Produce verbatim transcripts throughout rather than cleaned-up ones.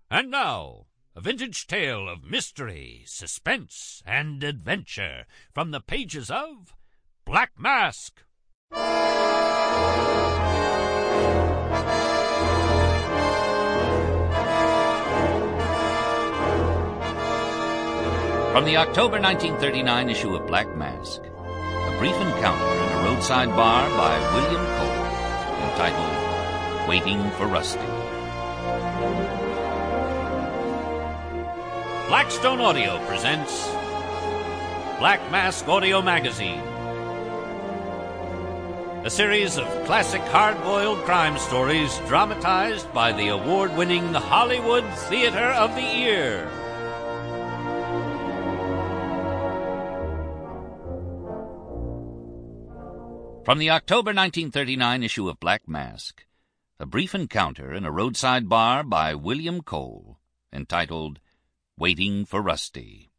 And now, a vintage tale of mystery, suspense, and adventure from the pages of Black Mask. From the October nineteen thirty-nine issue of Black Mask, a brief encounter in a roadside bar by William Cole, entitled Waiting for Rusty. Blackstone Audio presents Black Mask Audio Magazine, a series of classic hard-boiled crime stories dramatized by the award-winning Hollywood Theater of the Ear. From the October nineteen thirty-nine issue of Black Mask, a brief encounter in a roadside bar by William Cole, entitled Waiting for Rusty.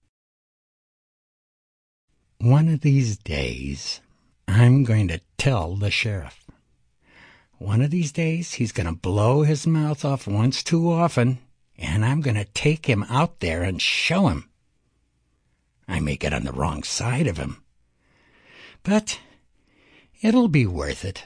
One of these days, I'm going to tell the sheriff. One of these days, he's going to blow his mouth off once too often, and I'm going to take him out there and show him. I may get on the wrong side of him, but it'll be worth it.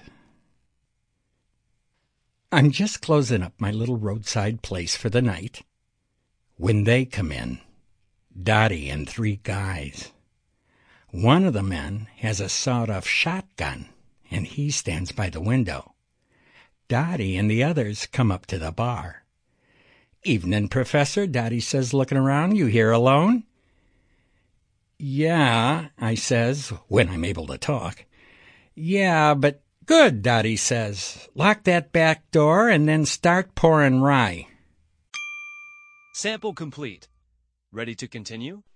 I'm just closing up my little roadside place for the night when they come in, Dottie and three guys. One of the men has a sawed-off shotgun, and he stands by the window. Dottie and the others come up to the bar. "Evening, Professor," Dottie says, looking around. "You here alone?" "Yeah," I says, when I'm able to talk. "Yeah, but..." "Good," Dottie says. "Lock that back door and then start pouring rye." Sample complete. Ready to continue?